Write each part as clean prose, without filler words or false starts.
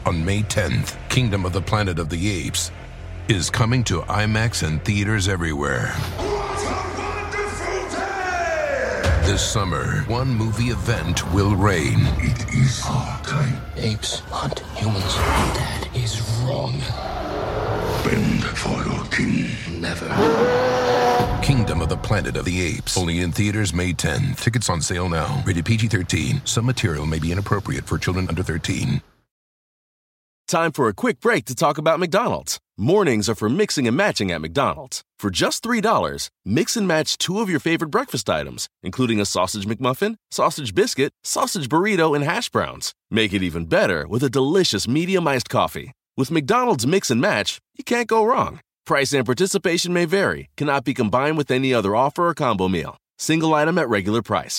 on May 10th. Kingdom of the Planet of the Apes is coming to IMAX and theaters everywhere. What a wonderful day! This summer, one movie event will reign. It is our time. Apes hunt humans. That is wrong. Bend for your king. Never. Kingdom of the Planet of the Apes. Only in theaters May 10th. Tickets on sale now. Rated PG-13. Some material may be inappropriate for children under 13. Time for a quick break to talk about McDonald's. Mornings are for mixing and matching at McDonald's. For just $3, mix and match 2 of your favorite breakfast items, including a sausage McMuffin, sausage biscuit, sausage burrito, and hash browns. Make it even better with a delicious medium iced coffee. With McDonald's Mix and Match, you can't go wrong. Price and participation may vary. Cannot be combined with any other offer or combo meal. Single item at regular price.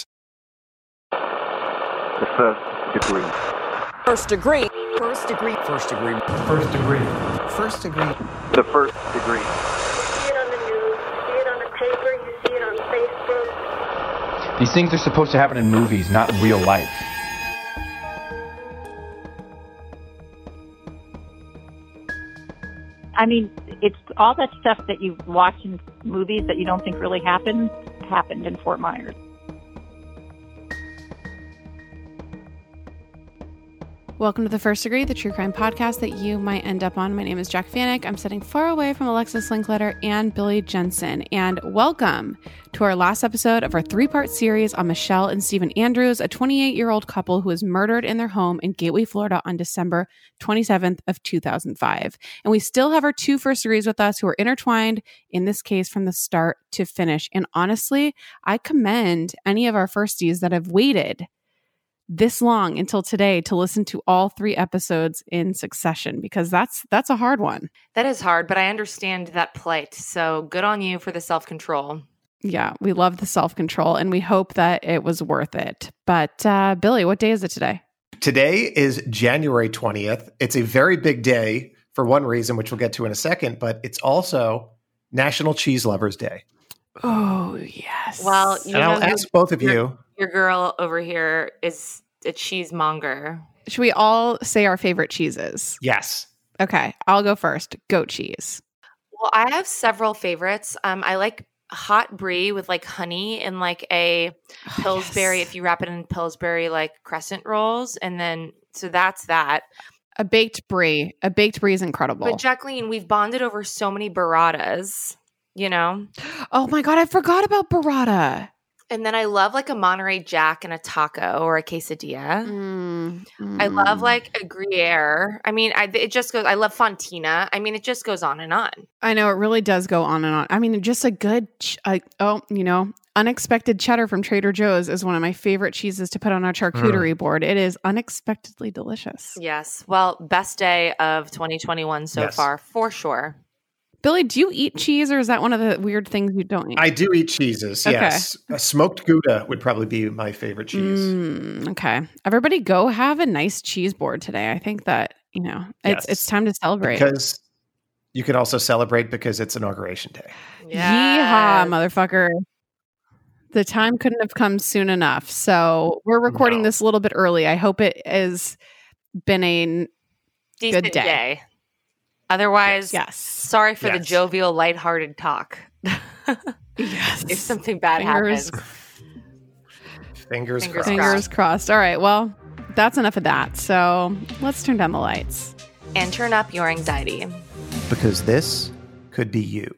The first degree. First degree. First degree. First degree. First degree. First degree. The first degree. You see it on the news, you see it on the paper, you see it on Facebook. These things are supposed to happen in movies, not in real life. I mean, it's all that stuff that you watch in movies that you don't think really happened in Fort Myers. Welcome to The First Degree, the true crime podcast that you might end up on. My name is Jack Vanek. I'm sitting far away from Alexis Linkletter and Billy Jensen. And welcome to our last episode of our 3-part series on Michelle and Stephen Andrews, a 28-year-old couple who was murdered in their home in Gateway, Florida on December 27th of 2005. And we still have our 2 first degrees with us who are intertwined in this case from the start to finish. And honestly, I commend any of our firsties that have waited this long until today to listen to all 3 episodes in succession, because that's a hard one. That is hard, but I understand that plight. So good on you for the self-control. Yeah, we love the self-control and we hope that it was worth it. But Billy, what day is it today? Today is January 20th. It's a very big day for one reason, which we'll get to in a second, but it's also National Cheese Lovers Day. Oh, yes. Well, and I'll ask both of you. Your girl over here is a cheesemonger. Should we all say our favorite cheeses? Yes. Okay, I'll go first. Goat cheese. Well, I have several favorites. I like hot brie with like honey and like a Pillsbury, if you wrap it in Pillsbury like crescent rolls. And then, so that's that. A baked brie. A baked brie is incredible. But Jacqueline, we've bonded over so many burratas, you know? Oh my God, I forgot about burrata. And then I love like a Monterey Jack and a taco or a quesadilla. I love like a Gruyere. I mean, it just goes, I love Fontina. I mean, it just goes on and on. I know, it really does go on and on. I mean, just a good, unexpected cheddar from Trader Joe's is one of my favorite cheeses to put on our charcuterie board. It is unexpectedly delicious. Yes. Well, best day of 2021 so far, for sure. Billy, do you eat cheese, or is that one of the weird things you don't eat? I do eat cheeses, yes. Smoked Gouda would probably be my favorite cheese. Okay. Everybody go have a nice cheese board today. I think that, it's time to celebrate. Because you can also celebrate because it's Inauguration Day. Yeehaw, motherfucker. The time couldn't have come soon enough. So we're recording this a little bit early. I hope it has been a decent good day. Otherwise, sorry for the jovial, lighthearted talk. If something bad happens. Fingers crossed. All right, well, that's enough of that. So let's turn down the lights. And turn up your anxiety. Because this could be you.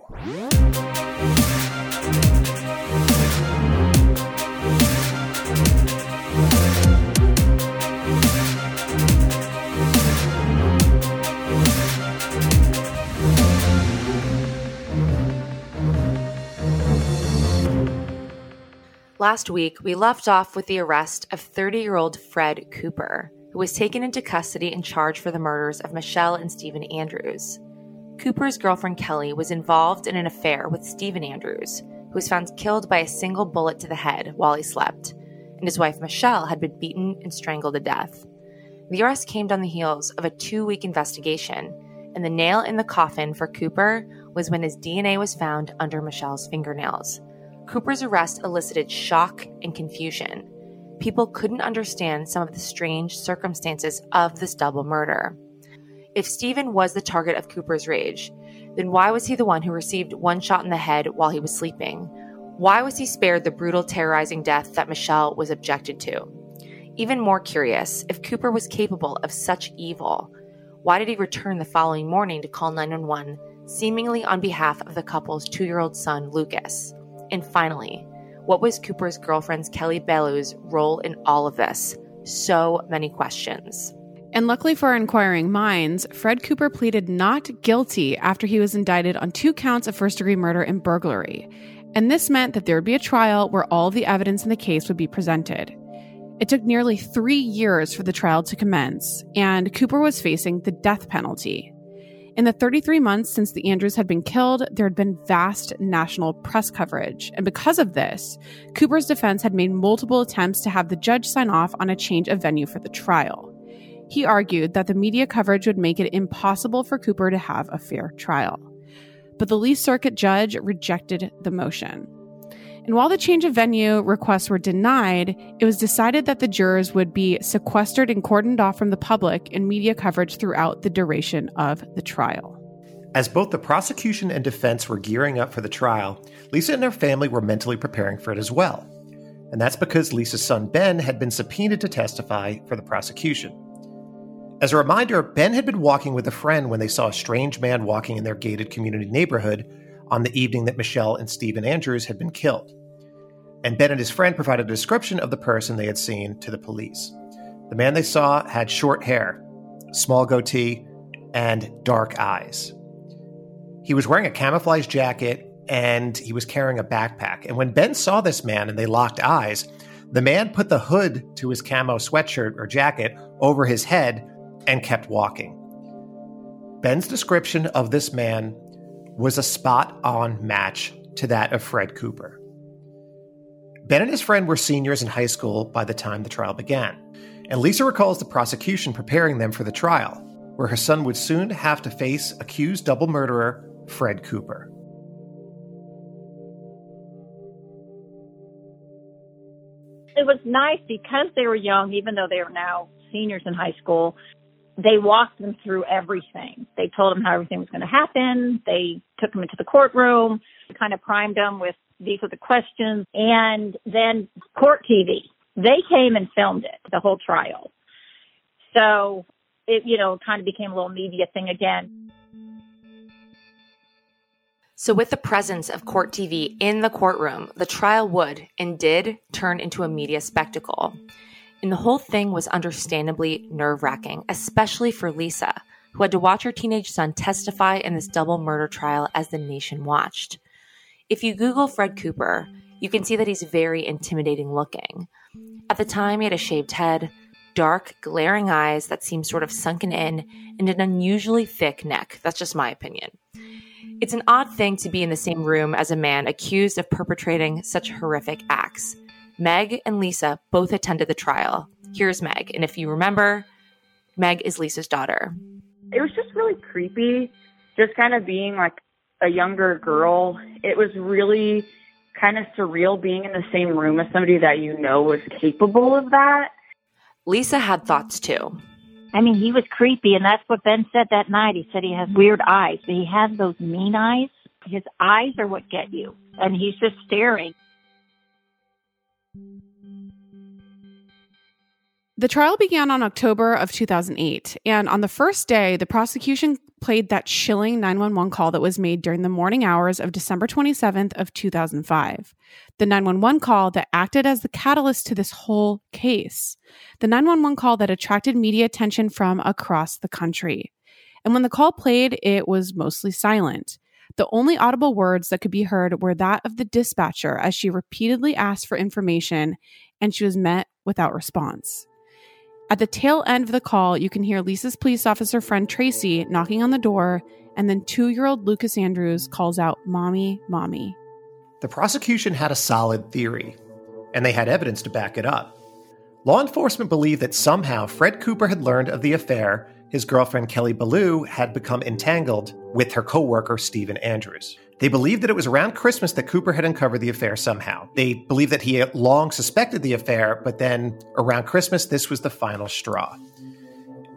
Last week, we left off with the arrest of 30-year-old Fred Cooper, who was taken into custody and charged for the murders of Michelle and Stephen Andrews. Cooper's girlfriend Kelly was involved in an affair with Stephen Andrews, who was found killed by a single bullet to the head while he slept, and his wife Michelle had been beaten and strangled to death. The arrest came on the heels of a 2-week investigation, and the nail in the coffin for Cooper was when his DNA was found under Michelle's fingernails. Cooper's arrest elicited shock and confusion. People couldn't understand some of the strange circumstances of this double murder. If Stephen was the target of Cooper's rage, then why was he the one who received one shot in the head while he was sleeping? Why was he spared the brutal, terrorizing death that Michelle was objected to? Even more curious, if Cooper was capable of such evil, why did he return the following morning to call 911, seemingly on behalf of the couple's 2-year-old son, Lucas? And finally, what was Cooper's girlfriend Kelly Bellou's role in all of this? So many questions. And luckily for our inquiring minds, Fred Cooper pleaded not guilty after he was indicted on 2 counts of first-degree murder and burglary. And this meant that there would be a trial where all of the evidence in the case would be presented. It took nearly 3 years for the trial to commence, and Cooper was facing the death penalty. In the 33 months since the Andrews had been killed, there had been vast national press coverage. And because of this, Cooper's defense had made multiple attempts to have the judge sign off on a change of venue for the trial. He argued that the media coverage would make it impossible for Cooper to have a fair trial. But the Lee Circuit judge rejected the motion. And while the change of venue requests were denied, it was decided that the jurors would be sequestered and cordoned off from the public and media coverage throughout the duration of the trial. As both the prosecution and defense were gearing up for the trial, Lisa and her family were mentally preparing for it as well. And that's because Lisa's son Ben had been subpoenaed to testify for the prosecution. As a reminder, Ben had been walking with a friend when they saw a strange man walking in their gated community neighborhood on the evening that Michelle and Stephen Andrews had been killed. And Ben and his friend provided a description of the person they had seen to the police. The man they saw had short hair, small goatee, and dark eyes. He was wearing a camouflage jacket, and he was carrying a backpack. And when Ben saw this man and they locked eyes, the man put the hood to his camo sweatshirt or jacket over his head and kept walking. Ben's description of this man was a spot-on match to that of Fred Cooper. Ben and his friend were seniors in high school by the time the trial began, and Lisa recalls the prosecution preparing them for the trial, where her son would soon have to face accused double murderer Fred Cooper. It was nice because they were young, even though they are now seniors in high school. They walked them through everything. They told them how everything was going to happen. They took them into the courtroom, kind of primed them with these are the questions. And then Court TV, they came and filmed it, the whole trial. So it, kind of became a little media thing again. So with the presence of Court TV in the courtroom, the trial would and did turn into a media spectacle. And the whole thing was understandably nerve-wracking, especially for Lisa, who had to watch her teenage son testify in this double murder trial as the nation watched. If you Google Fred Cooper, you can see that he's very intimidating looking. At the time, he had a shaved head, dark, glaring eyes that seemed sort of sunken in, and an unusually thick neck. That's just my opinion. It's an odd thing to be in the same room as a man accused of perpetrating such horrific acts. Meg and Lisa both attended the trial. Here's Meg, and if you remember, Meg is Lisa's daughter. It was just really creepy, just kind of being like a younger girl. It was really kind of surreal being in the same room as somebody that was capable of that. Lisa had thoughts too. I mean, he was creepy, and that's what Ben said that night. He said he has weird eyes, but he has those mean eyes. His eyes are what get you, and he's just staring. The trial began on October of 2008, and on the first day, the prosecution played that chilling 911 call that was made during the morning hours of December 27th of 2005. The 911 call that acted as the catalyst to this whole case. The 911 call that attracted media attention from across the country. And when the call played, it was mostly silent. The only audible words that could be heard were that of the dispatcher as she repeatedly asked for information, and she was met without response. At the tail end of the call, you can hear Lisa's police officer friend Tracy knocking on the door, and then 2-year-old Lucas Andrews calls out, "Mommy, Mommy." The prosecution had a solid theory, and they had evidence to back it up. Law enforcement believed that somehow Fred Cooper had learned of the affair his girlfriend Kelly Ballou had become entangled with her co-worker Stephen Andrews. They believed that it was around Christmas that Cooper had uncovered the affair somehow. They believed that he had long suspected the affair, but then around Christmas, this was the final straw.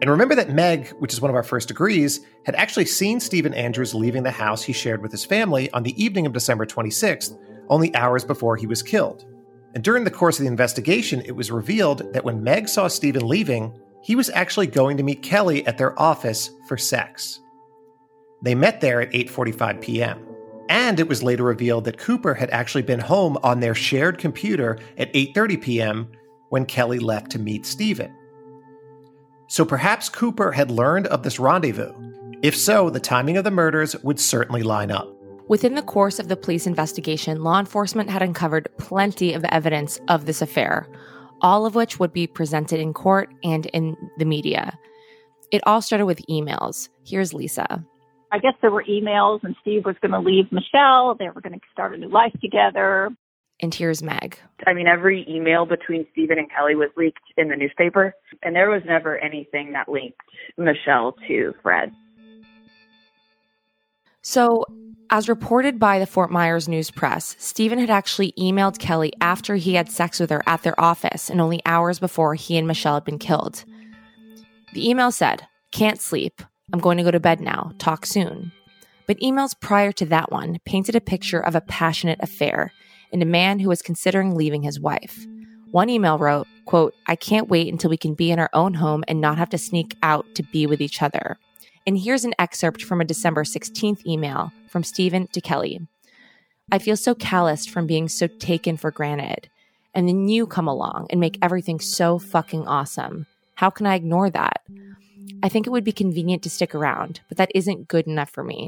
And remember that Meg, which is one of our first degrees, had actually seen Stephen Andrews leaving the house he shared with his family on the evening of December 26th, only hours before he was killed. And during the course of the investigation, it was revealed that when Meg saw Stephen leaving, he was actually going to meet Kelly at their office for sex. They met there at 8:45 p.m. And it was later revealed that Cooper had actually been home on their shared computer at 8:30 p.m. when Kelly left to meet Stephen. So perhaps Cooper had learned of this rendezvous. If so, the timing of the murders would certainly line up. Within the course of the police investigation, law enforcement had uncovered plenty of evidence of this affair, all of which would be presented in court and in the media. It all started with emails. Here's Lisa. I guess there were emails, and Steve was going to leave Michelle. They were going to start a new life together. And here's Meg. I mean, every email between Stephen and Kelly was leaked in the newspaper, and there was never anything that linked Michelle to Fred. So, as reported by the Fort Myers News Press, Stephen had actually emailed Kelly after he had sex with her at their office and only hours before he and Michelle had been killed. The email said, "Can't sleep. I'm going to go to bed now. Talk soon." But emails prior to that one painted a picture of a passionate affair and a man who was considering leaving his wife. One email wrote, quote, "I can't wait until we can be in our own home and not have to sneak out to be with each other." And here's an excerpt from a December 16th email from Stephen to Kelly. "I feel so calloused from being so taken for granted. And then you come along and make everything so fucking awesome. How can I ignore that? I think it would be convenient to stick around, but that isn't good enough for me.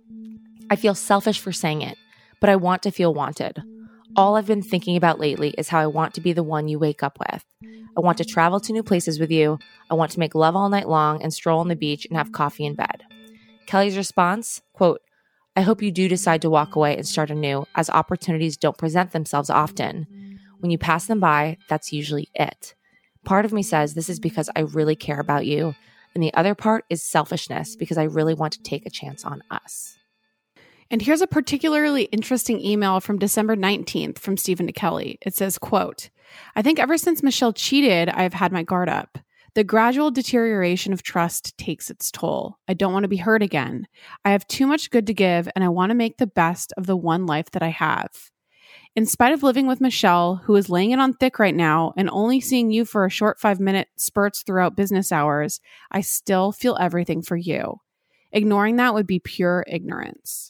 I feel selfish for saying it, but I want to feel wanted. All I've been thinking about lately is how I want to be the one you wake up with. I want to travel to new places with you. I want to make love all night long and stroll on the beach and have coffee in bed." Kelly's response, quote, "I hope you do decide to walk away and start anew, as opportunities don't present themselves often. When you pass them by, that's usually it. Part of me says this is because I really care about you, and the other part is selfishness because I really want to take a chance on us." And here's a particularly interesting email from December 19th from Stephen to Kelly. It says, quote, "I think ever since Michelle cheated, I've had my guard up. The gradual deterioration of trust takes its toll. I don't want to be hurt again. I have too much good to give, and I want to make the best of the one life that I have. In spite of living with Michelle, who is laying it on thick right now and only seeing you for a short 5-minute spurts throughout business hours, I still feel everything for you. Ignoring that would be pure ignorance."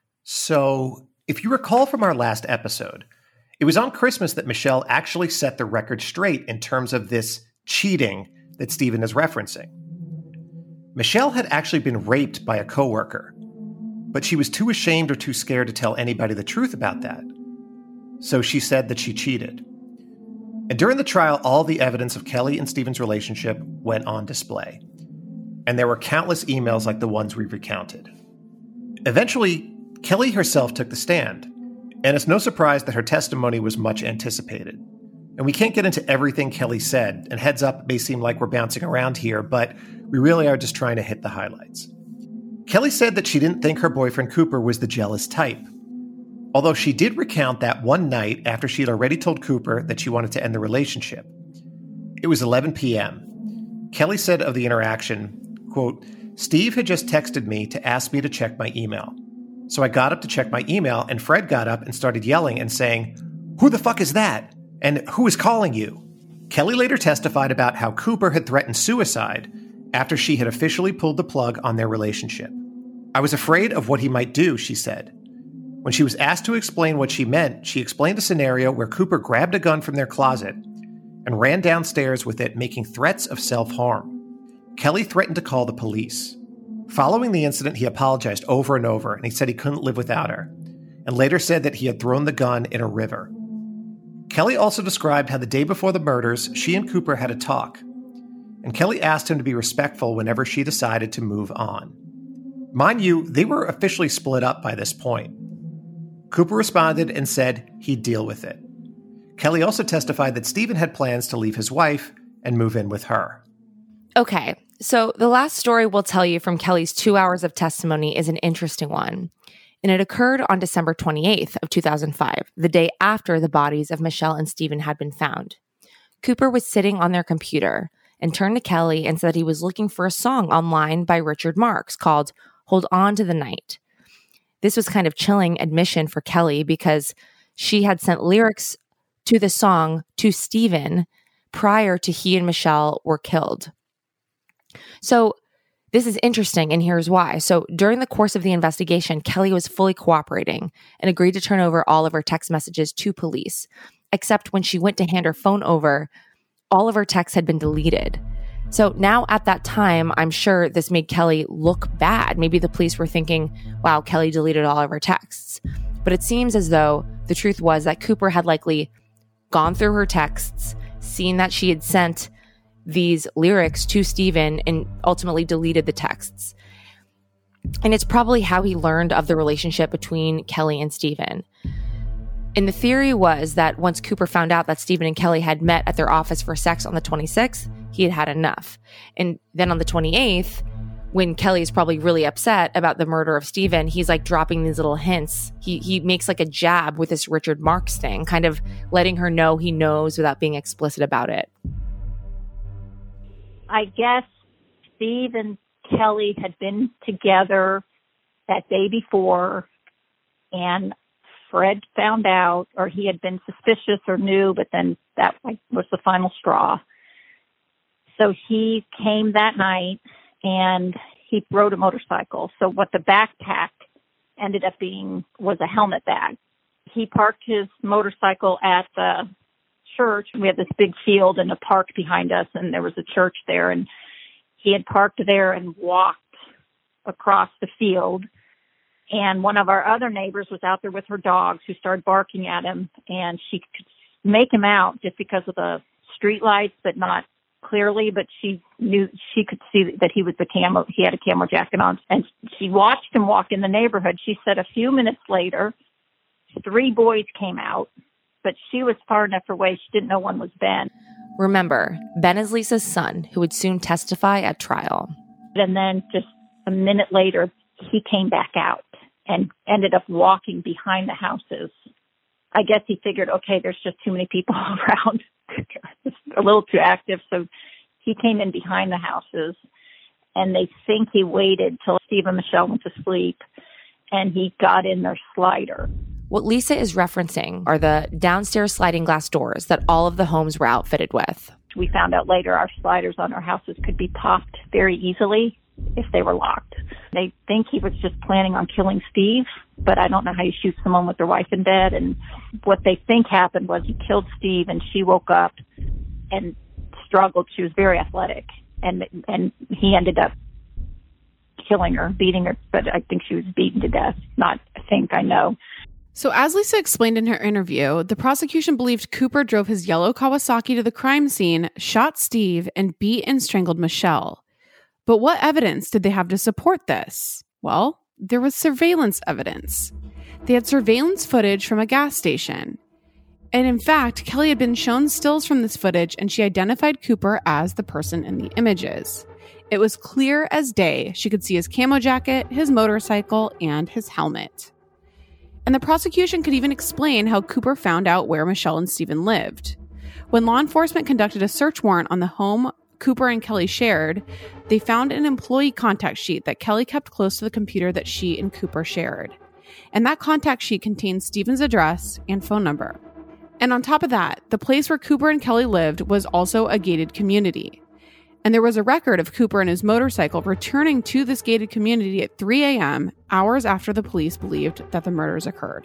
So, if you recall from our last episode, it was on Christmas that Michelle actually set the record straight in terms of this cheating that Stephen is referencing. Michelle had actually been raped by a coworker, but she was too ashamed or too scared to tell anybody the truth about that. So she said that she cheated. And during the trial, all the evidence of Kelly and Stephen's relationship went on display. And there were countless emails like the ones we've recounted. Eventually, Kelly herself took the stand, and it's no surprise that her testimony was much anticipated. And we can't get into everything Kelly said, and heads up, it may seem like we're bouncing around here, but we really are just trying to hit the highlights. Kelly said that she didn't think her boyfriend Cooper was the jealous type, although she did recount that one night after she had already told Cooper that she wanted to end the relationship. It was 11 p.m. Kelly said of the interaction, quote, "Steve had just texted me to ask me to check my email. So I got up to check my email, and Fred got up and started yelling and saying, 'Who the fuck is that? And who is calling you?' Kelly later testified about how Cooper had threatened suicide after she had officially pulled the plug on their relationship. "I was afraid of what he might do," she said. When she was asked to explain what she meant, she explained a scenario where Cooper grabbed a gun from their closet and ran downstairs with it, making threats of self-harm. Kelly threatened to call the police. Following the incident, he apologized over and over, and he said he couldn't live without her, and later said that he had thrown the gun in a river. Kelly also described how the day before the murders, she and Cooper had a talk, and Kelly asked him to be respectful whenever she decided to move on. Mind you, they were officially split up by this point. Cooper responded and said he'd deal with it. Kelly also testified that Stephen had plans to leave his wife and move in with her. Okay, so the last story we'll tell you from Kelly's 2 hours of testimony is an interesting one. And it occurred on December 28th of 2005, the day after the bodies of Michelle and Stephen had been found. Cooper was sitting on their computer, and turned to Kelly and said he was looking for a song online by Richard Marx called Hold On to the Night. This was kind of chilling admission for Kelly because she had sent lyrics to the song to Stephen prior to he and Michelle were killed. So this is interesting, and here's why. So during the course of the investigation, Kelly was fully cooperating and agreed to turn over all of her text messages to police, except when she went to hand her phone over, all of her texts had been deleted. So now at that time, I'm sure this made Kelly look bad. Maybe the police were thinking, wow, Kelly deleted all of her texts. But it seems as though the truth was that Cooper had likely gone through her texts, seen that she had sent these lyrics to Stephen, and ultimately deleted the texts. And it's probably how he learned of the relationship between Kelly and Stephen. And the theory was that once Cooper found out that Stephen and Kelly had met at their office for sex on the 26th, he had had enough. And then on the 28th, when Kelly is probably really upset about the murder of Stephen, he's like dropping these little hints. He makes like a jab with this Richard Marx thing, kind of letting her know he knows without being explicit about it. I guess Steve and Kelly had been together that day before, and Fred found out, or he had been suspicious or knew, but then that was the final straw. So he came that night and he rode a motorcycle. So what the backpack ended up being was a helmet bag. He parked his motorcycle at the church. We had this big field and a park behind us, and there was a church there, and he had parked there and walked across the field. And one of our other neighbors was out there with her dogs, who started barking at him, and she could make him out just because of the street lights, but not clearly, but she knew, she could see that he had a camo jacket on, and she watched him walk in the neighborhood. She said a few minutes later, 3 boys came out, but she was far enough away, she didn't know one was Ben. Remember, Ben is Lisa's son, who would soon testify at trial. And then just a minute later, he came back out and ended up walking behind the houses. I guess he figured, okay, there's just too many people around. It's a little too active. So he came in behind the houses, and they think he waited till Steve and Michelle went to sleep, and he got in their slider. What Lisa is referencing are the downstairs sliding glass doors that all of the homes were outfitted with. We found out later our sliders on our houses could be popped very easily if they were locked. They think he was just planning on killing Steve, but I don't know how you shoot someone with their wife in bed. And what they think happened was he killed Steve, and she woke up and struggled. She was very athletic, and he ended up killing her, beating her, but I think she was beaten to death. I know. So as Lisa explained in her interview, the prosecution believed Cooper drove his yellow Kawasaki to the crime scene, shot Steve, and beat and strangled Michelle. But what evidence did they have to support this? Well, there was surveillance evidence. They had surveillance footage from a gas station. And in fact, Kelly had been shown stills from this footage, and she identified Cooper as the person in the images. It was clear as day. She could see his camo jacket, his motorcycle, and his helmet. And the prosecution could even explain how Cooper found out where Michelle and Stephen lived. When law enforcement conducted a search warrant on the home Cooper and Kelly shared, they found an employee contact sheet that Kelly kept close to the computer that she and Cooper shared. And that contact sheet contained Stephen's address and phone number. And on top of that, the place where Cooper and Kelly lived was also a gated community. And there was a record of Cooper and his motorcycle returning to this gated community at 3 a.m., hours after the police believed that the murders occurred.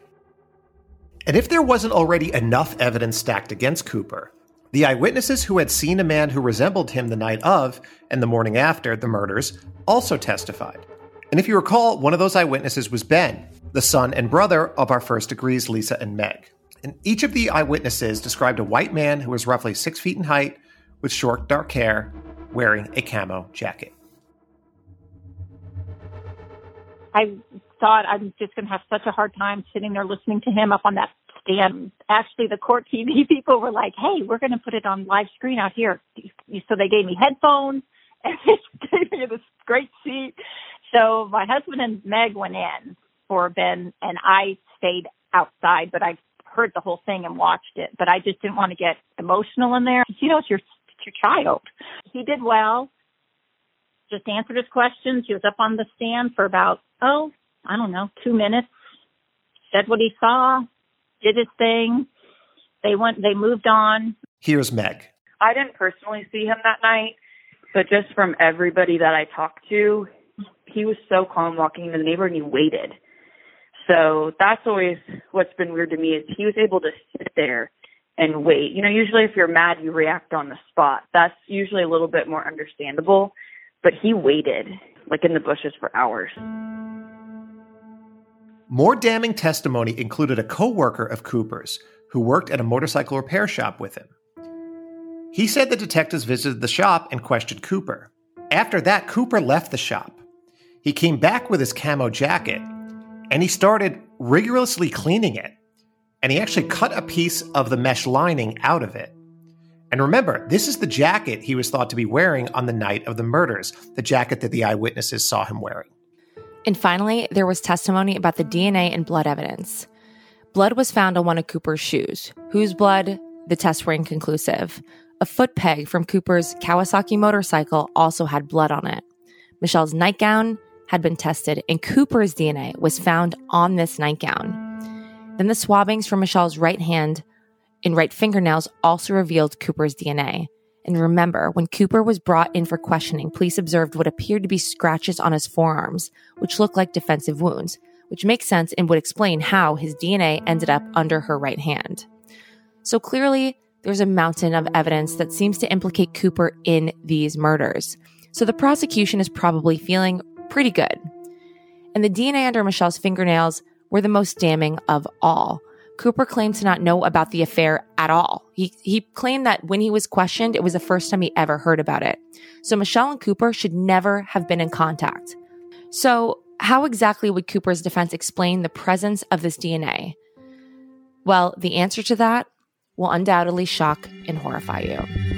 And if there wasn't already enough evidence stacked against Cooper, the eyewitnesses who had seen a man who resembled him the night of and the morning after the murders also testified. And if you recall, one of those eyewitnesses was Ben, the son and brother of our first degrees, Lisa and Meg. And each of the eyewitnesses described a white man who was roughly 6 feet in height, with short, dark hair, wearing a camo jacket. I thought I'm just going to have such a hard time sitting there listening to him up on that stand. Actually, the court TV people were like, hey, we're going to put it on live screen out here. So they gave me headphones, and they gave me this great seat. So my husband and Meg went in for Ben, and I stayed outside, but I heard the whole thing and watched it. But I just didn't want to get emotional in there. You know, it's your your child. He did well, just answered his questions. He was up on the stand for about, 2 minutes, said what he saw, did his thing. They moved on. Here's Meg. I didn't personally see him that night, but just from everybody that I talked to, he was so calm walking into the neighborhood, and he waited. So that's always what's been weird to me is he was able to sit there and wait. Usually if you're mad, you react on the spot. That's usually a little bit more understandable, but he waited, like in the bushes for hours. More damning testimony included a co-worker of Cooper's who worked at a motorcycle repair shop with him. He said the detectives visited the shop and questioned Cooper. After that, Cooper left the shop. He came back with his camo jacket, and he started rigorously cleaning it. And he actually cut a piece of the mesh lining out of it. And remember, this is the jacket he was thought to be wearing on the night of the murders, the jacket that the eyewitnesses saw him wearing. And finally, there was testimony about the DNA and blood evidence. Blood was found on one of Cooper's shoes. Whose blood? The tests were inconclusive. A foot peg from Cooper's Kawasaki motorcycle also had blood on it. Michelle's nightgown had been tested, and Cooper's DNA was found on this nightgown. Then the swabbings from Michelle's right hand and right fingernails also revealed Cooper's DNA. And remember, when Cooper was brought in for questioning, police observed what appeared to be scratches on his forearms, which looked like defensive wounds, which makes sense and would explain how his DNA ended up under her right hand. So clearly, there's a mountain of evidence that seems to implicate Cooper in these murders. So the prosecution is probably feeling pretty good. And the DNA under Michelle's fingernails were the most damning of all. Cooper claimed to not know about the affair at all. He claimed that when he was questioned, it was the first time he ever heard about it. So Michelle and Cooper should never have been in contact. So how exactly would Cooper's defense explain the presence of this DNA? Well, the answer to that will undoubtedly shock and horrify you.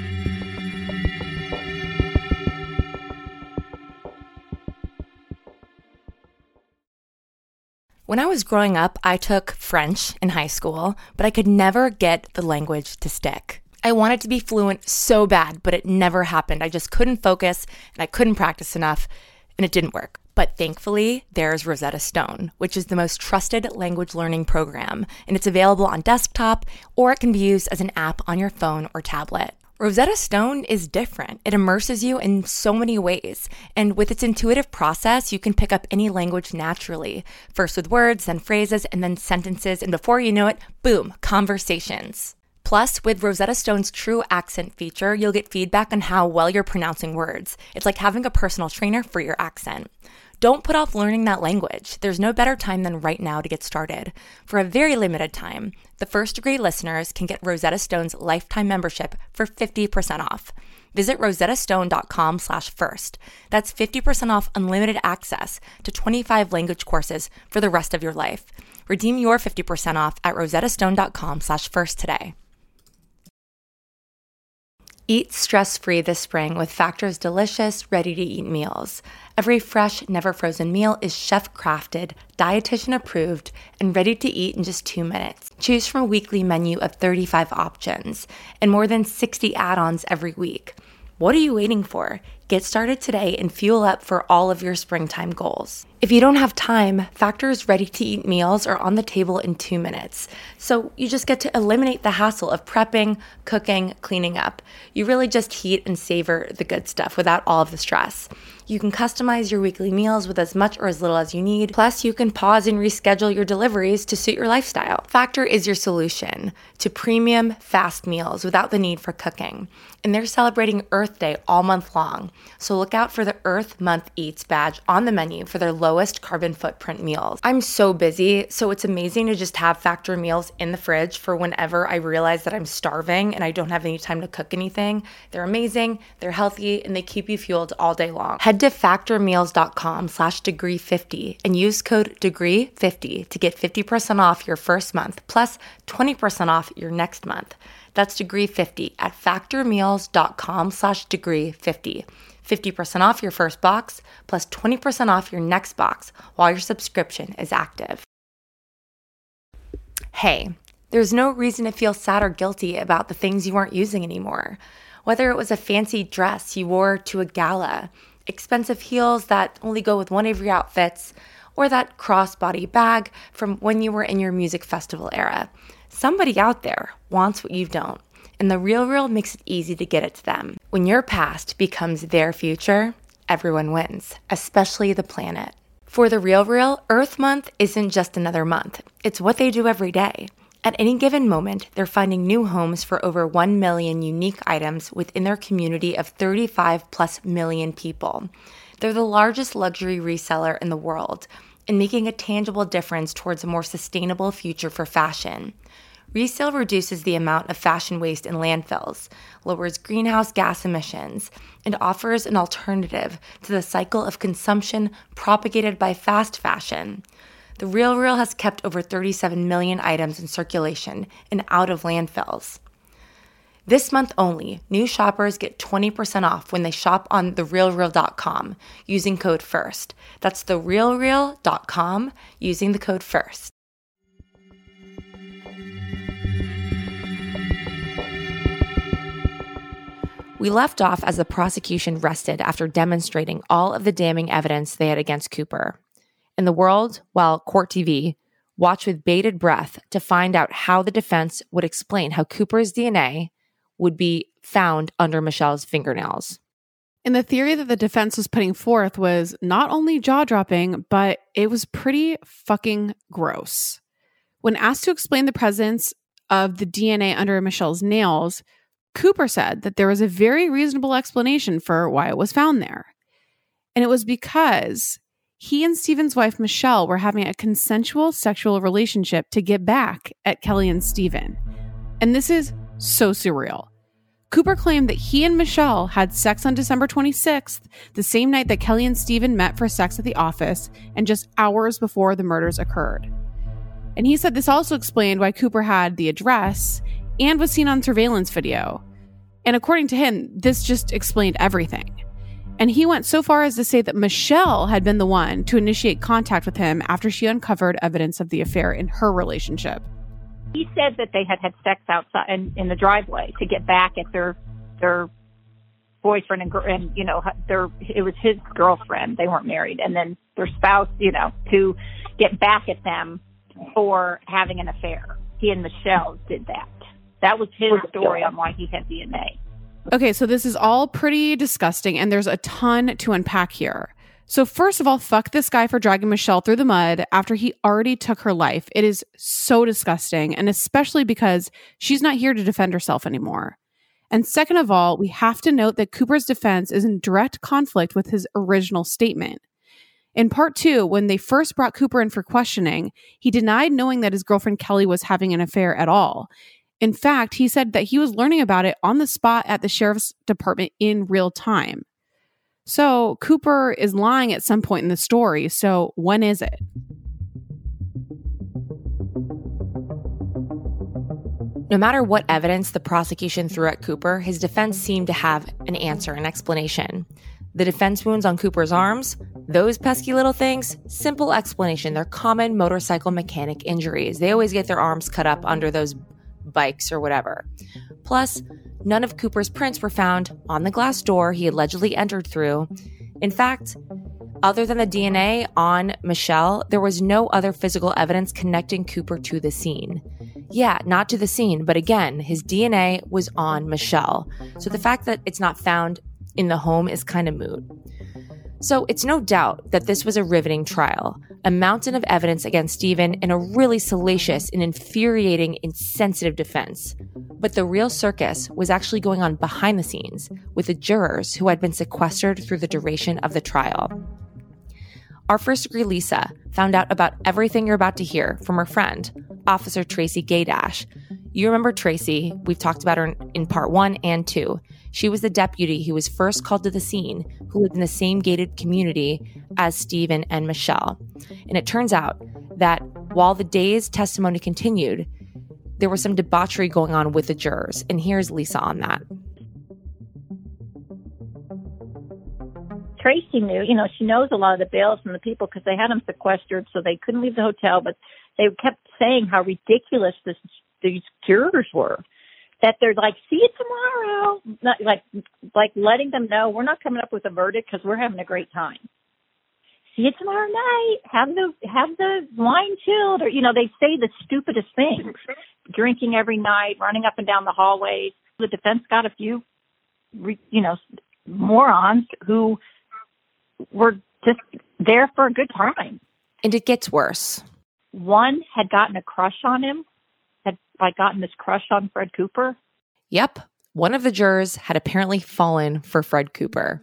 When I was growing up, I took French in high school, but I could never get the language to stick. I wanted to be fluent so bad, but it never happened. I just couldn't focus, and I couldn't practice enough, and it didn't work. But thankfully, there's Rosetta Stone, which is the most trusted language learning program, and it's available on desktop, or it can be used as an app on your phone or tablet. Rosetta Stone is different. It immerses you in so many ways. And with its intuitive process, you can pick up any language naturally. First with words, then phrases, and then sentences. And before you know it, boom, conversations. Plus, with Rosetta Stone's True Accent feature, you'll get feedback on how well you're pronouncing words. It's like having a personal trainer for your accent. Don't put off learning that language. There's no better time than right now to get started. For a very limited time, the First Degree listeners can get Rosetta Stone's lifetime membership for 50% off. Visit rosettastone.com/first. That's 50% off unlimited access to 25 language courses for the rest of your life. Redeem your 50% off at rosettastone.com/first today. Eat stress-free this spring with Factor's delicious, ready-to-eat meals. Every fresh, never-frozen meal is chef-crafted, dietitian-approved, and ready to eat in just 2 minutes. Choose from a weekly menu of 35 options and more than 60 add-ons every week. What are you waiting for? Get started today and fuel up for all of your springtime goals. If you don't have time, Factor's ready-to-eat meals are on the table in 2 minutes. So you just get to eliminate the hassle of prepping, cooking, cleaning up. You really just heat and savor the good stuff without all of the stress. You can customize your weekly meals with as much or as little as you need. Plus, you can pause and reschedule your deliveries to suit your lifestyle. Factor is your solution to premium, fast meals without the need for cooking. And they're celebrating Earth Day all month long. So look out for the Earth Month Eats badge on the menu for their lowest carbon footprint meals. I'm so busy, so it's amazing to just have Factor meals in the fridge for whenever I realize that I'm starving and I don't have any time to cook anything. They're amazing, they're healthy, and they keep you fueled all day long. Head to factormeals.com/degree50 and use code degree50 to get 50% off your first month plus 20% off your next month. That's degree50 at factormeals.com/degree50. 50% off your first box plus 20% off your next box while your subscription is active. Hey, there's no reason to feel sad or guilty about the things you aren't using anymore. Whether it was a fancy dress you wore to a gala, expensive heels that only go with one of your outfits, or that crossbody bag from when you were in your music festival era. Somebody out there wants what you don't, and The RealReal makes it easy to get it to them. When your past becomes their future, everyone wins, especially the planet. For The RealReal, Earth Month isn't just another month. It's what they do every day. At any given moment, they're finding new homes for over 1 million unique items within their community of 35+ million people. They're the largest luxury reseller in the world and making a tangible difference towards a more sustainable future for fashion. Resale reduces the amount of fashion waste in landfills, lowers greenhouse gas emissions, and offers an alternative to the cycle of consumption propagated by fast fashion. The RealReal has kept over 37 million items in circulation and out of landfills. This month only, new shoppers get 20% off when they shop on therealreal.com using code FIRST. That's therealreal.com using the code FIRST. We left off as the prosecution rested after demonstrating all of the damning evidence they had against Cooper. In the world, well, Court TV watched with bated breath to find out how the defense would explain how Cooper's DNA would be found under Michelle's fingernails. And the theory that the defense was putting forth was not only jaw-dropping, but it was pretty fucking gross. When asked to explain the presence of the DNA under Michelle's nails, Cooper said that there was a very reasonable explanation for why it was found there. And it was because he and Stephen's wife, Michelle, were having a consensual sexual relationship to get back at Kelly and Stephen. And this is so surreal. Cooper claimed that he and Michelle had sex on December 26th, the same night that Kelly and Stephen met for sex at the office, and just hours before the murders occurred. And he said this also explained why Cooper had the address and was seen on surveillance video. And according to him, this just explained everything. And he went so far as to say that Michelle had been the one to initiate contact with him after she uncovered evidence of the affair in her relationship. He said that they had had sex outside in the driveway to get back at their boyfriend and you know, it was his girlfriend. They weren't married. And then their spouse, you know, to get back at them for having an affair. He and Michelle did that. That was his story on why he had DNA. Okay, so this is all pretty disgusting, and there's a ton to unpack here. So first of all, fuck this guy for dragging Michelle through the mud after he already took her life. It is so disgusting, and especially because she's not here to defend herself anymore. And second of all, we have to note that Cooper's defense is in direct conflict with his original statement. In part 2, when they first brought Cooper in for questioning, he denied knowing that his girlfriend Kelly was having an affair at all. In fact, he said that he was learning about it on the spot at the sheriff's department in real time. So Cooper is lying at some point in the story. So when is it? No matter what evidence the prosecution threw at Cooper, his defense seemed to have an answer, an explanation. The defense wounds on Cooper's arms, those pesky little things, simple explanation. They're common motorcycle mechanic injuries. They always get their arms cut up under those bikes or whatever. Plus, none of Cooper's prints were found on the glass door he allegedly entered through. In fact, other than the DNA on Michelle, there was no other physical evidence connecting Cooper to the scene. Yeah, not to the scene, but again, his DNA was on Michelle. So the fact that it's not found in the home is kind of moot. So it's no doubt that this was a riveting trial, a mountain of evidence against Stephen, and a really salacious and infuriating, insensitive defense. But the real circus was actually going on behind the scenes with the jurors who had been sequestered through the duration of the trial. Our first degree Lisa found out about everything you're about to hear from her friend, Officer Tracy Gaydash. You remember Tracy, we've talked about her in part 1 and 2. She was the deputy who was first called to the scene, who lived in the same gated community as Stephen and Michelle. And it turns out that while the day's testimony continued, there was some debauchery going on with the jurors. And here's Lisa on that. Tracy knew, she knows a lot of the bailiffs and the people because they had them sequestered so they couldn't leave the hotel, but they kept saying how ridiculous these jurors were. that they're like, see you tomorrow. Not, like letting them know we're not coming up with a verdict because we're having a great time. See you tomorrow night. Have the wine chilled, or they say the stupidest things. Drinking every night, running up and down the hallways. The defense got a few, morons who were just there for a good time. And it gets worse. One had gotten a crush on him, had gotten this crush on Fred Cooper. Yep. One of the jurors had apparently fallen for Fred Cooper.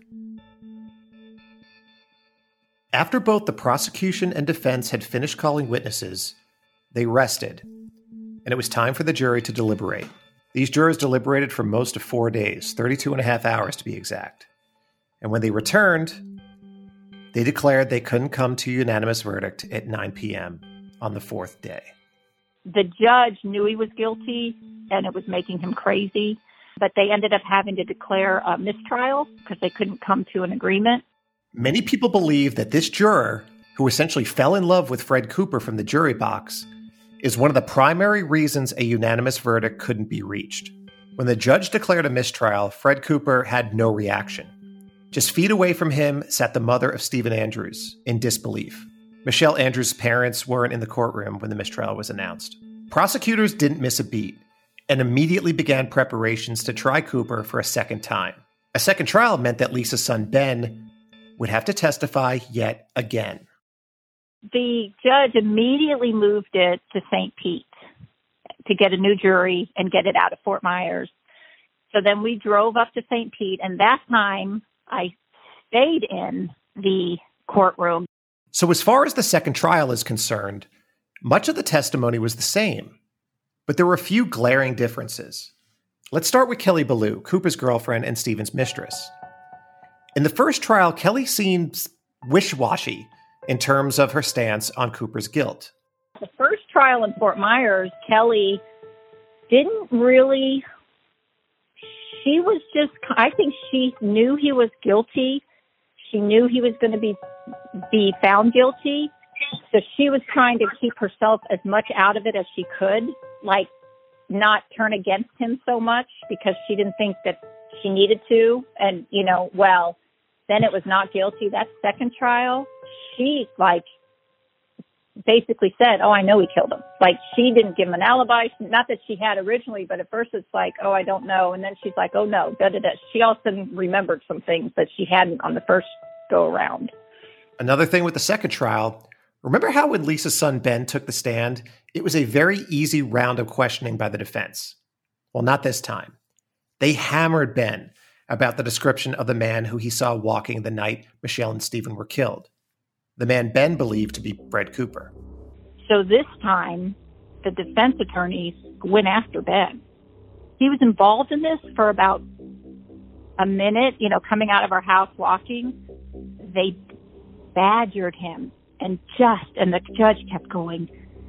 After both the prosecution and defense had finished calling witnesses, they rested, and it was time for the jury to deliberate. These jurors deliberated for most of 4 days, 32 and a half hours to be exact. And when they returned, they declared they couldn't come to a unanimous verdict at 9 p.m. on the fourth day. The judge knew he was guilty, and it was making him crazy, but they ended up having to declare a mistrial because they couldn't come to an agreement. Many people believe that this juror, who essentially fell in love with Fred Cooper from the jury box, is one of the primary reasons a unanimous verdict couldn't be reached. When the judge declared a mistrial, Fred Cooper had no reaction. Just feet away from him sat the mother of Stephen Andrews in disbelief. Michelle Andrews' parents weren't in the courtroom when the mistrial was announced. Prosecutors didn't miss a beat and immediately began preparations to try Cooper for a second time. A second trial meant that Lisa's son, Ben, would have to testify yet again. The judge immediately moved it to St. Pete to get a new jury and get it out of Fort Myers. So then we drove up to St. Pete, and that time I stayed in the courtroom. So as far as the second trial is concerned, much of the testimony was the same, but there were a few glaring differences. Let's start with Kelly Ballou, Cooper's girlfriend and Stephen's mistress. In the first trial, Kelly seems wishy-washy in terms of her stance on Cooper's guilt. The first trial in Fort Myers, Kelly didn't really, she was just, I think she knew he was guilty. She knew he was going to be found guilty. So she was trying to keep herself as much out of it as she could, like not turn against him so much because she didn't think that she needed to. And, then it was not guilty. That second trial, she basically said, oh, I know he killed him. She didn't give him an alibi. Not that she had originally, but at first it's oh, I don't know. And then she's like, oh, no, da-da-da. She also remembered some things that she hadn't on the first go around. Another thing with the second trial, remember how when Lisa's son Ben took the stand, it was a very easy round of questioning by the defense? Well, not this time. They hammered Ben about the description of the man who he saw walking the night Michelle and Stephen were killed. The man Ben believed to be Fred Cooper. So this time, the defense attorneys went after Ben. He was involved in this for about a minute, coming out of our house walking. They badgered him and the judge kept going,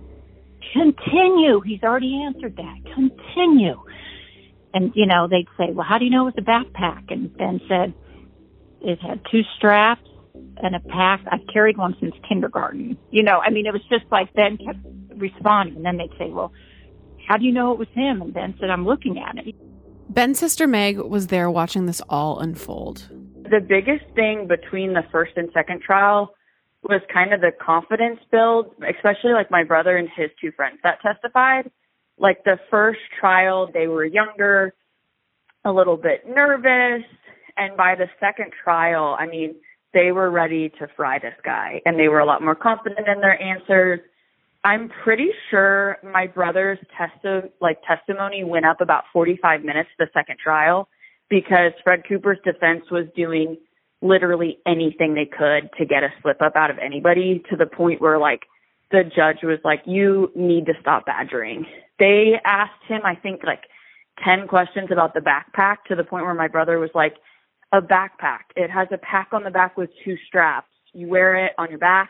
continue. He's already answered that. Continue. And, they'd say, well, how do you know it was a backpack? And Ben said, it had 2 straps and a pack. I've carried one since kindergarten. It was just Ben kept responding. And then they'd say, well, how do you know it was him? And Ben said, I'm looking at it. Ben's sister Meg was there watching this all unfold. The biggest thing between the first and second trial was kind of the confidence build, especially my brother and his 2 friends that testified. The first trial, they were younger, a little bit nervous. And by the second trial, they were ready to fry this guy. And they were a lot more confident in their answers. I'm pretty sure my brother's testimony went up about 45 minutes the second trial because Fred Cooper's defense was doing literally anything they could to get a slip up out of anybody, to the point where the judge was you need to stop badgering. They asked him, I think 10 questions about the backpack, to the point where my brother was a backpack. It has a pack on the back with 2 straps. You wear it on your back.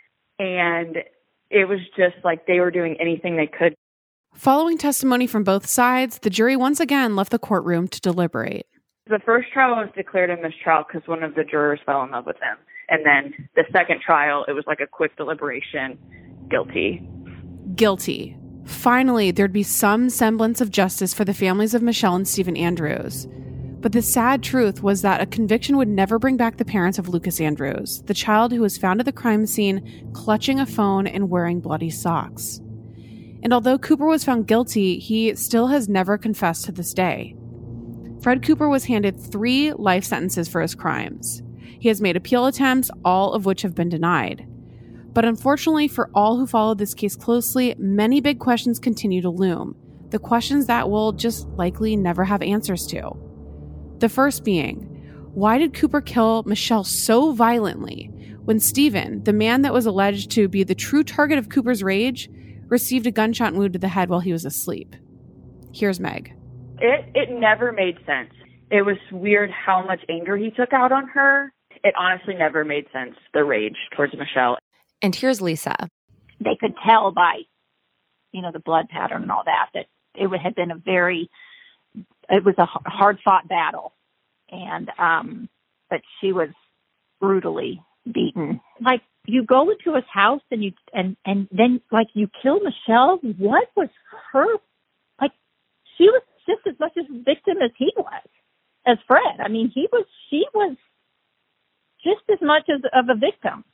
And it was just they were doing anything they could. Following testimony from both sides, the jury once again left the courtroom to deliberate. The first trial was declared a mistrial because one of the jurors fell in love with him. And then the second trial, it was a quick deliberation, guilty. Guilty. Finally, there'd be some semblance of justice for the families of Michelle and Stephen Andrews. But the sad truth was that a conviction would never bring back the parents of Lucas Andrews, the child who was found at the crime scene clutching a phone and wearing bloody socks. And although Cooper was found guilty, he still has never confessed to this day. Fred Cooper was handed 3 life sentences for his crimes. He has made appeal attempts, all of which have been denied. But unfortunately for all who followed this case closely, many big questions continue to loom. The questions that we'll just likely never have answers to. The first being, why did Cooper kill Michelle so violently when Stephen, the man that was alleged to be the true target of Cooper's rage, received a gunshot wound to the head while he was asleep? Here's Meg. It never made sense. It was weird how much anger he took out on her. It honestly never made sense, the rage towards Michelle. And here's Lisa. They could tell by, the blood pattern and all that it had been it was a hard-fought battle. And, but she was brutally beaten. Like, you go into his house and then, like, you kill Michelle. What was her, like, she was just as much as a victim as he was, as Fred. I mean, she was just as much of a victim.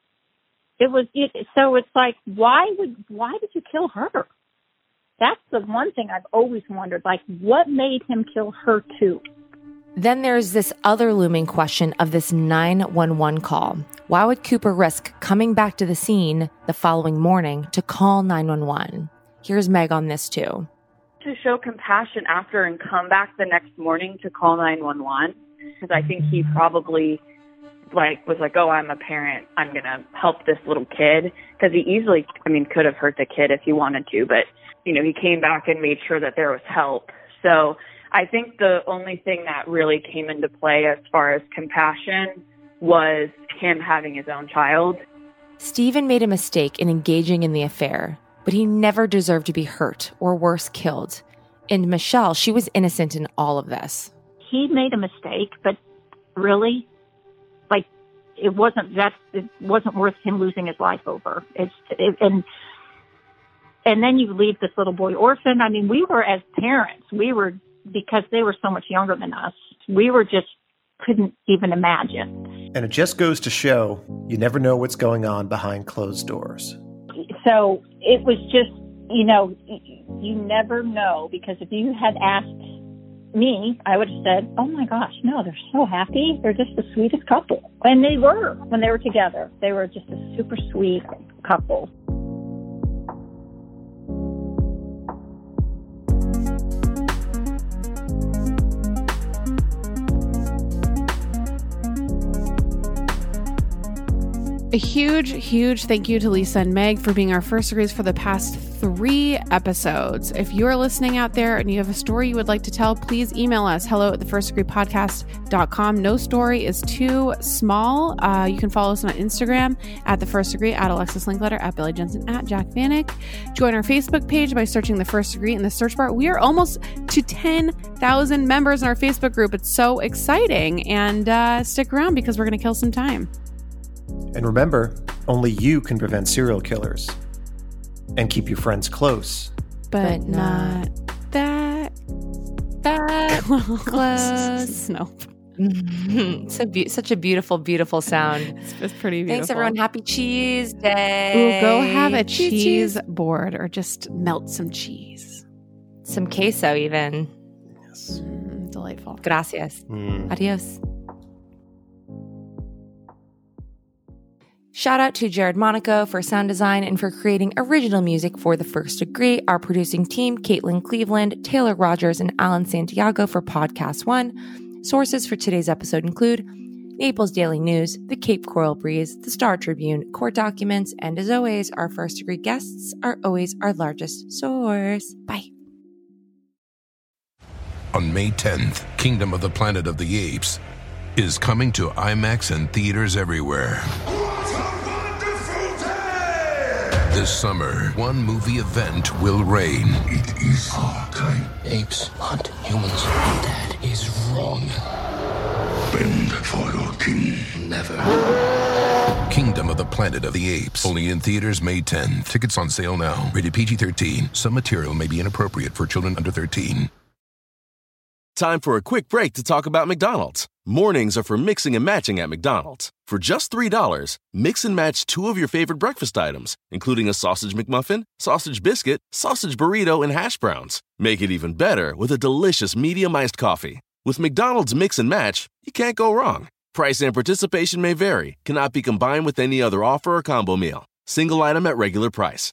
So it's like, why did you kill her? That's the one thing I've always wondered, like, what made him kill her too? Then there's this other looming question of this 911 call. Why would Cooper risk coming back to the scene the following morning to call 911? Here's Meg on this too. To show compassion after and come back the next morning to call 911, because I think he probably was like, oh, I'm a parent, I'm going to help this little kid, because he easily, could have hurt the kid if he wanted to, but, he came back and made sure that there was help. So I think the only thing that really came into play as far as compassion was him having his own child. Stephen made a mistake in engaging in the affair, but he never deserved to be hurt or worse, killed. And Michelle, she was innocent in all of this. He made a mistake, but really, it wasn't worth him losing his life over. And then you leave this little boy orphan. We were, as parents, because they were so much younger than us, couldn't even imagine. And it just goes to show you never know what's going on behind closed doors. So it was just, you never know, because if you had asked me, I would have said, oh my gosh, no, they're so happy. They're just the sweetest couple. And they were, when they were together. They were just a super sweet couple. A huge, huge thank you to Lisa and Meg for being our first degrees for the past 3 episodes. If you're listening out there and you have a story you would like to tell, please email us, hello@thefirstdegreepodcast.com. No story is too small. You can follow us on Instagram at The First Degree, at Alexis Linkletter, at Billy Jensen, at Jack Vanek. Join our Facebook page by searching The First Degree in the search bar. We are almost to 10,000 members in our Facebook group. It's so exciting. And stick around because we're going to kill some time. And remember, only you can prevent serial killers. And keep your friends close. But not that close. Nope. Such a beautiful, beautiful sound. It's pretty beautiful. Thanks, everyone. Happy Cheese Day. Ooh, go have a cheese board or just melt some cheese. Some queso, even. Yes. Delightful. Gracias. Adios. Shout out to Jared Monaco for sound design and for creating original music for The First Degree, our producing team, Caitlin Cleveland, Taylor Rogers, and Alan Santiago for Podcast One. Sources for today's episode include Naples Daily News, the Cape Coral Breeze, the Star Tribune, court documents, and as always, our First Degree guests are always our largest source. Bye. On May 10th, Kingdom of the Planet of the Apes is coming to IMAX and theaters everywhere. This summer, one movie event will reign. It is our time. Apes hunt humans. That is wrong. Bend for your king. Never. Kingdom of the Planet of the Apes. Only in theaters May 10th. Tickets on sale now. Rated PG-13. Some material may be inappropriate for children under 13. Time for a quick break to talk about McDonald's. Mornings are for mixing and matching at McDonald's. For just $3, mix and match 2 of your favorite breakfast items, including a sausage McMuffin, sausage biscuit, sausage burrito, and hash browns. Make it even better with a delicious medium iced coffee. With McDonald's Mix and Match, you can't go wrong. Price and participation may vary. Cannot be combined with any other offer or combo meal. Single item at regular price.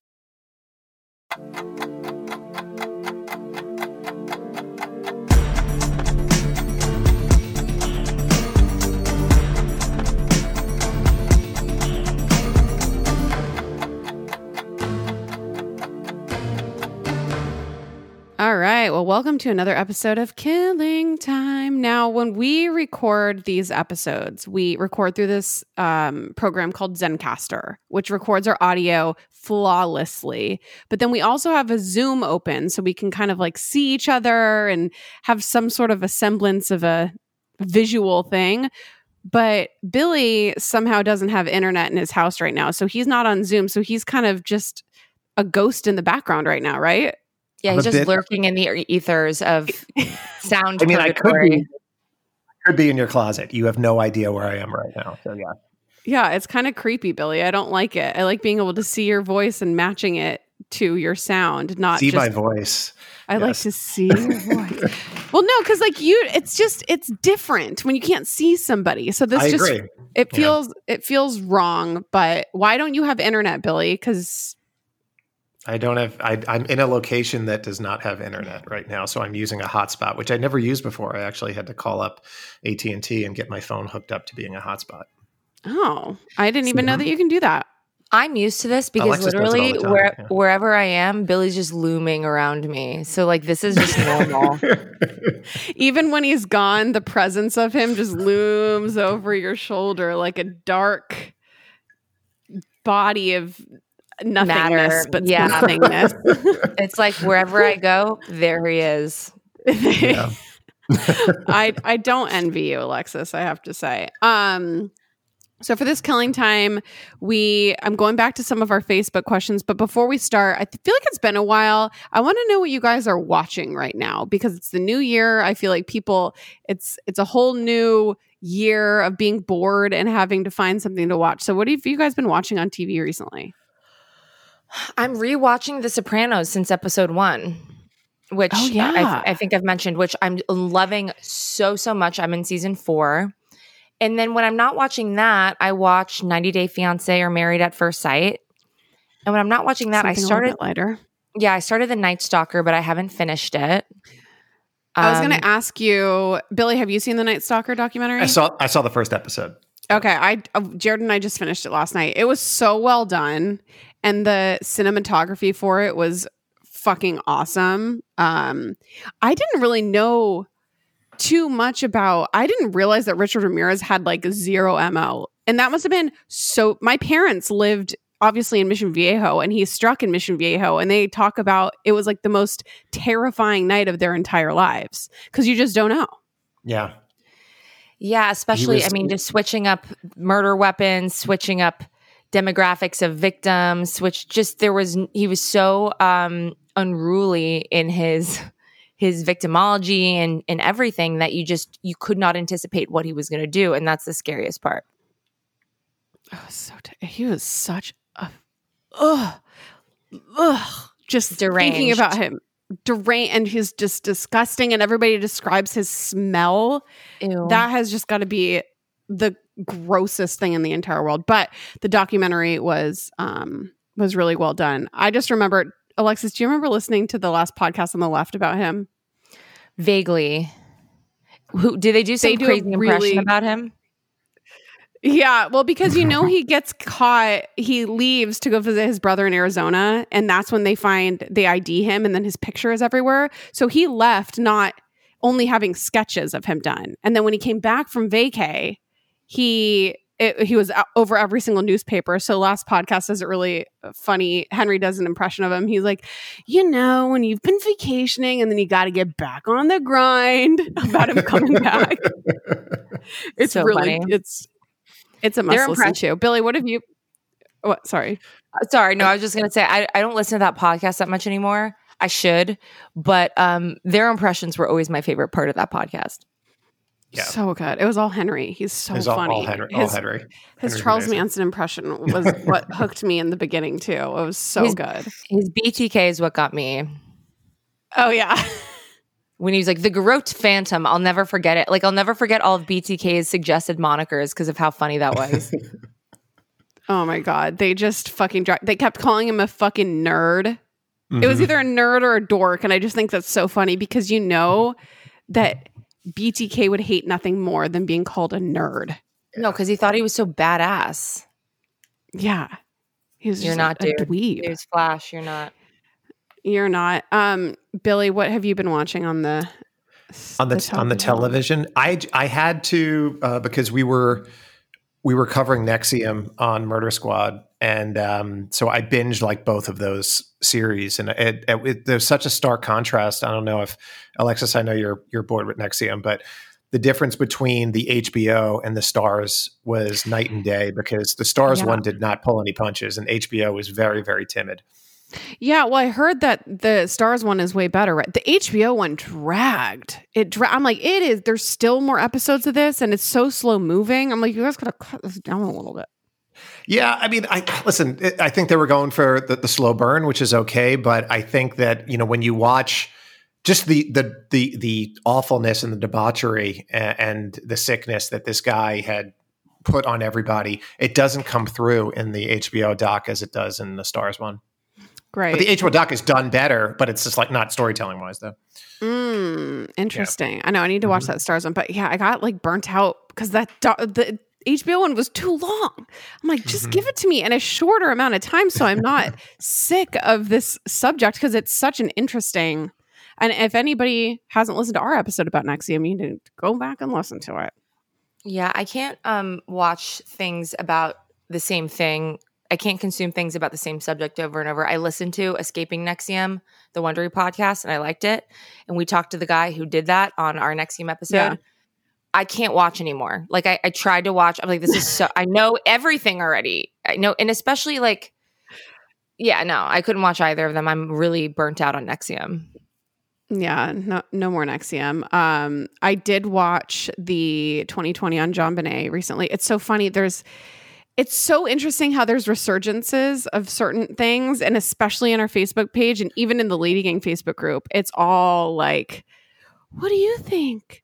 All right. Well, welcome to another episode of Killing Time. Now, when we record these episodes, we record through this program called Zencastr, which records our audio flawlessly. But then we also have a Zoom open so we can kind of like see each other and have some sort of a semblance of a visual thing. But Billy somehow doesn't have internet in his house right now. So he's not on Zoom. So he's kind of just a ghost in the background right now, right? Yeah, he's just lurking in the ethers of sound purgatory. I could be in your closet. You have no idea where I am right now. So yeah. Yeah, it's kind of creepy, Billy. I don't like it. I like being able to see your voice and matching it to your sound, not see just my voice. I like to see your voice. Well, no, because like it's different when you can't see somebody. So this agree. It feels wrong. But why don't you have internet, Billy? Because I don't have. I'm in a location that does not have internet right now, so I'm using a hotspot, which I never used before. I actually had to call up AT&T and get my phone hooked up to being a hotspot. Oh, I didn't even know that you can do that. I'm used to this because Alexis literally does it all the time, wherever I am, Billy's just looming around me. So like this is just normal. Even when he's gone, the presence of him just looms over your shoulder like a dark body of nothingness, but nothingness. It's like wherever I go, there he is. Yeah. I don't envy you, Alexis, I have to say. So for this Killing Time, I'm going back to some of our Facebook questions, but before we start, I feel like it's been a while. I want to know what you guys are watching right now because it's the new year. I feel like it's a whole new year of being bored and having to find something to watch. So what have you guys been watching on TV recently? I'm rewatching The Sopranos since episode 1, which I think I've mentioned, which I'm loving so much. I'm in season 4. And then when I'm not watching that, I watch 90 Day Fiancé or Married at First Sight. And when I'm not watching that, I started lighter. Yeah, I started The Night Stalker, but I haven't finished it. I was going to ask you, Billy, have you seen the Night Stalker documentary? I saw the first episode. Okay, Jared and I just finished it last night. It was so well done, and the cinematography for it was fucking awesome. I didn't really know too much about. I didn't realize that Richard Ramirez had like 0 MO, and that must have been so. My parents lived obviously in Mission Viejo, and he struck in Mission Viejo, and they talk about it was like the most terrifying night of their entire lives because you just don't know. Yeah. Yeah, especially, just switching up murder weapons, switching up demographics of victims, he was so unruly in his victimology and everything that you could not anticipate what he was going to do. And that's the scariest part. Oh, he was such a, just deranged. Thinking about him. Deranged, and he's just disgusting, and everybody describes his smell. Ew. That has just got to be the grossest thing in the entire world. But the documentary was really well done. I just remembered, Alexis, do you remember listening to the last podcast on the left about him? Vaguely. Did they do some crazy impression about him? Yeah, well, because he gets caught, he leaves to go visit his brother in Arizona, and that's when they ID him, and then his picture is everywhere. So he left not only having sketches of him done, and then when he came back from vacay, he was over every single newspaper. So last podcast does it really funny. Henry does an impression of him. He's like, when you've been vacationing and then you got to get back on the grind about him coming back. It's so really funny. It's a must listen to. Billy, what have you? What? Sorry. Sorry. No, I was just going to say, I don't listen to that podcast that much anymore. I should, but their impressions were always my favorite part of that podcast. Yeah. So good. It was all Henry. He's so funny. All Henry. His Charles Manson impression was what hooked me in the beginning too. It was so good. His BTK is what got me. Oh yeah. When he was like, the Garrote Phantom, I'll never forget it. Like, I'll never forget all of BTK's suggested monikers because of how funny that was. Oh my God. They just fucking they kept calling him a fucking nerd. Mm-hmm. It was either a nerd or a dork. And I just think that's so funny because you know that BTK would hate nothing more than being called a nerd. No, because he thought he was so badass. Yeah. He was You're not, dude. Dweeb. Newsflash, you're not. You're not. Billy, what have you been watching on the television? I had to because we were covering NXIVM on Murder Squad, and so I binged like both of those series, and there's such a stark contrast. I don't know if Alexis, I know you're bored with NXIVM, but the difference between the HBO and the Starz was night and day because the Starz one did not pull any punches, and HBO was very, very timid. Yeah, well, I heard that the Starz one is way better. Right? The HBO one dragged. I'm like, it is. There's still more episodes of this, and it's so slow moving. I'm like, you guys gotta cut this down a little bit. Yeah, I mean, I think they were going for the slow burn, which is okay, but I think that when you watch just the awfulness and the debauchery and the sickness that this guy had put on everybody, it doesn't come through in the HBO doc as it does in the Starz one. Great. But the HBO doc is done better, but it's just like not storytelling wise though. Interesting. Yeah. I know I need to watch that Starz one, but yeah, I got like burnt out because the HBO one was too long. I'm like, just give it to me in a shorter amount of time so I'm not sick of this subject because it's such an interesting. And if anybody hasn't listened to our episode about NXIVM, you need to go back and listen to it. Yeah, I can't watch things about the same thing. I can't consume things about the same subject over and over. I listened to Escaping NXIVM, the Wondery podcast, and I liked it. And we talked to the guy who did that on our NXIVM episode. Yeah. I can't watch anymore. Like I tried to watch. I'm like, this is so. I know everything already. I know, and especially like, yeah, no, I couldn't watch either of them. I'm really burnt out on NXIVM. Yeah, no more NXIVM. I did watch the 2020 on JonBenet recently. It's so funny. It's so interesting how there's resurgences of certain things, and especially in our Facebook page and even in the Lady Gang Facebook group, it's all like, what do you think?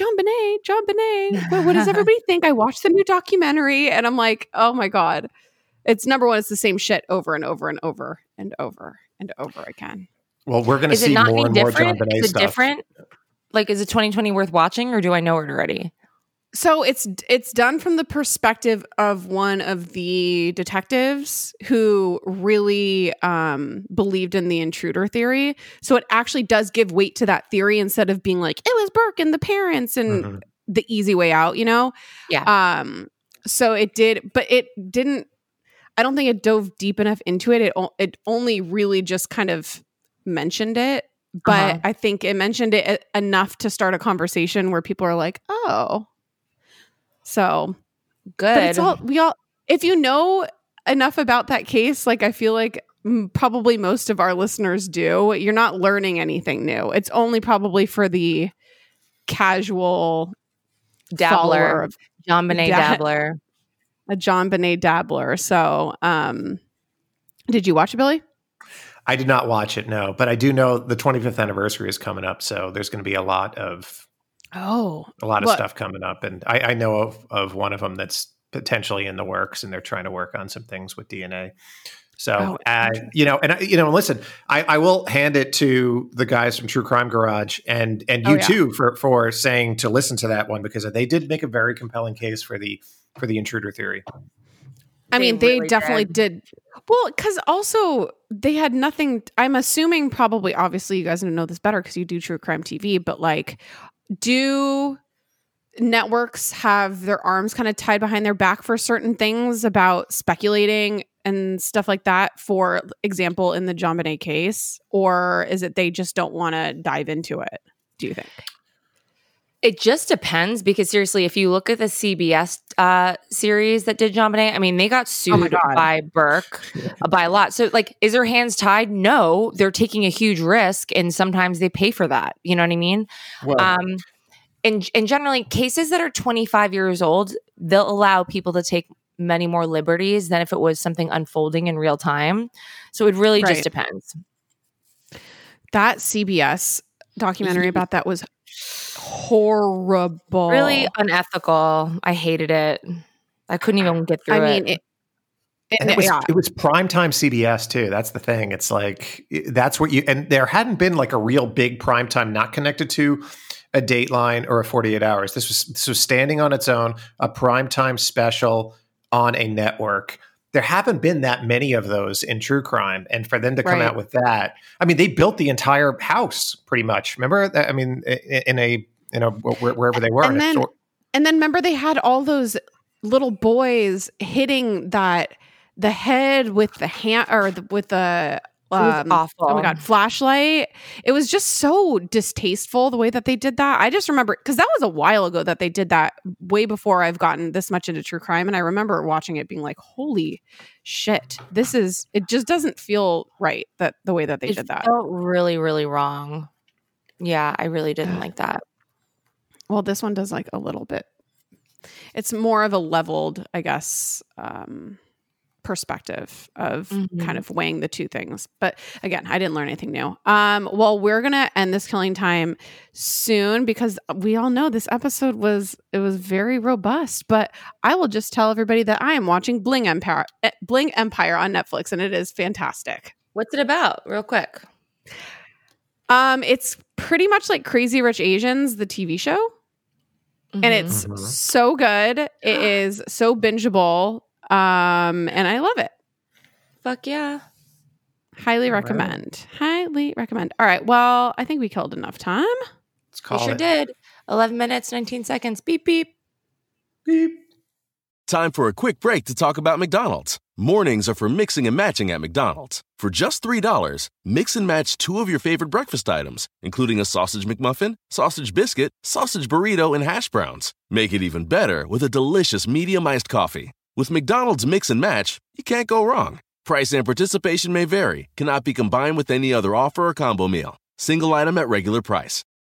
JonBenet. What does everybody think? I watched the new documentary and I'm like, oh my God. It's number one, it's the same shit over and over and over and over and over again. Well, we're going to see more and more JonBenet stuff. Is it different? Like, is it 2020 worth watching or do I know it already? So it's done from the perspective of one of the detectives who really believed in the intruder theory. So it actually does give weight to that theory instead of being like, it was Burke and the parents and the easy way out, Yeah. So it did, but it didn't, I don't think it dove deep enough into it. It only really just kind of mentioned it. But I think it mentioned it enough to start a conversation where people are like, oh. So good. But it's if you know enough about that case, like I feel like probably most of our listeners do, you're not learning anything new. It's only probably for the casual dabbler, JonBenet dabbler, a JonBenet dabbler. So, did you watch it, Billy? I did not watch it, no, but I do know the 25th anniversary is coming up, so there's going to be a lot of stuff coming up, and I know of one of them that's potentially in the works, and they're trying to work on some things with DNA. So, listen, I will hand it to the guys from True Crime Garage and you too for saying to listen to that one because they did make a very compelling case for the intruder theory. I mean, they really definitely did. Well, because also they had nothing. I'm assuming probably, obviously, you guys know this better because you do True Crime TV, but like, do networks have their arms kind of tied behind their back for certain things about speculating and stuff like that? For example, in the JonBenet case, or is it they just don't want to dive into it? Do you think? It just depends because seriously, if you look at the CBS series that did JonBenet, I mean, they got sued by Burke by a lot. So like, is their hands tied? No, they're taking a huge risk and sometimes they pay for that. You know what I mean? Well, and generally cases that are 25 years old, they'll allow people to take many more liberties than if it was something unfolding in real time. So it really just depends. That CBS documentary about that was horrible. Really unethical. I hated it. I couldn't even get through it. It was primetime CBS too. That's the thing. It's like, that's what and there hadn't been like a real big primetime not connected to a Dateline or a 48 Hours. This was standing on its own, a primetime special on a network. There haven't been that many of those in true crime. And for them to come out with that, I mean, they built the entire house pretty much. Remember that? I mean, wherever they were. And then remember they had all those little boys hitting the head with the hand or with the awful. Oh my God, flashlight. It was just so distasteful the way that they did that. I just remember because that was a while ago that they did that, way before I've gotten this much into true crime. And I remember watching it being like, holy shit, it just doesn't feel right that the way that they did that. It felt really, really wrong. Yeah, I really didn't like that. Well, this one does like a little bit. It's more of a leveled, I guess, perspective of kind of weighing the two things. But again, I didn't learn anything new. Well, we're going to end this Killing Time soon because we all know this episode was very robust, but I will just tell everybody that I am watching Bling Empire on Netflix and it is fantastic. What's it about? Real quick. It's pretty much like Crazy Rich Asians, the TV show. And it's so good. It is so bingeable. And I love it. Fuck yeah. Highly recommend. Highly recommend. All right. Well, I think we killed enough time. Let's call it. We sure did. 11 minutes, 19 seconds. Beep, beep. Beep. Time for a quick break to talk about McDonald's. Mornings are for mixing and matching at McDonald's. For just $3, mix and match 2 of your favorite breakfast items, including a sausage McMuffin, sausage biscuit, sausage burrito, and hash browns. Make it even better with a delicious medium iced coffee. With McDonald's Mix and Match, you can't go wrong. Price and participation may vary. Cannot be combined with any other offer or combo meal. Single item at regular price.